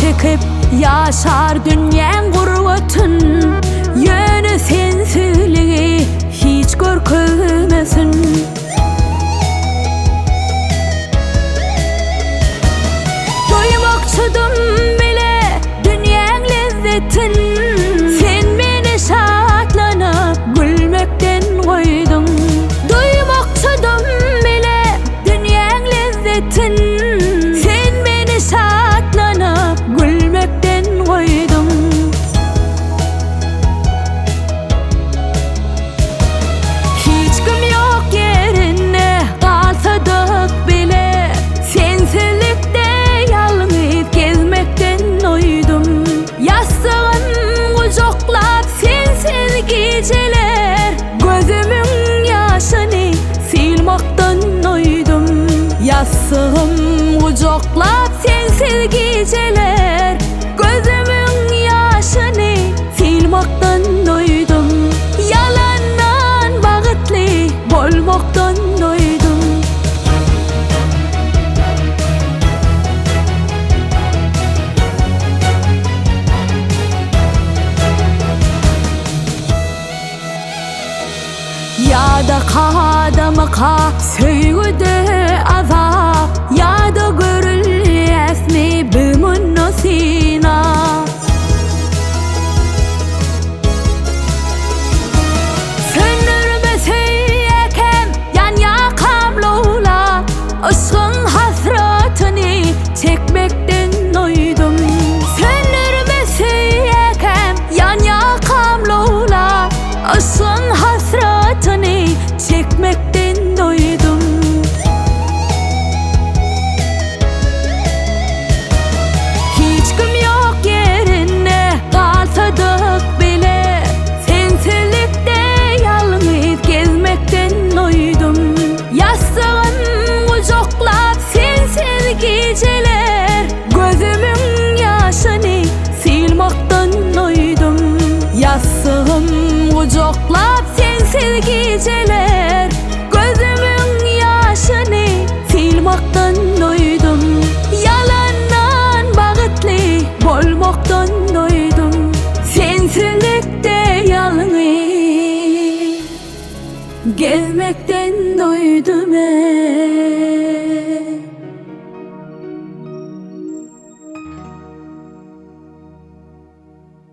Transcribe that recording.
çekip yaşar dünyen gurbatın, yönü sensizliği hiç görkemesin. Doymakçıdım bile dünyen lezzetin, sen beni şatlanıp gülmekten koydun. Doymakçıdım bile dünyen lezzetin, sen beni şatlanıp gülmekten koydun. Hiç kim yok yerine kalsadık bile, sensizlikte yalnız gezmekten doydum. Yastığım kucaklap sensiz geceler, gözümün yaşını silmaktan doydum. Yastığım kucaklap sensiz geceler, gözümün yaşını silmaktan doydum. Yalandan bağıtlı bolmaktan doydum. Ya da kadamaka söygüde azap, ya da görülesmi bimun nasina. Söndürmeseyken yan yakam loğla, ışığın hasratını çekmekten doydum. Söndürmeseyken yan yakam loğla, ışığın hasratını çekmekten doydum. Hiç kim yok yerine kalsadık bile, sensizlikte yalnız gezmekten doydum. Yastığım kucaklap sensiz geceler, gözümün yaşını silmaktan doydum. Yastığım kucaklap sensiz geceler, gözümün yaşını silmaktan doydum. Yalandan bağıtlı bolmaktan doydum. Sensizlikte yalnız gezmekten doydum.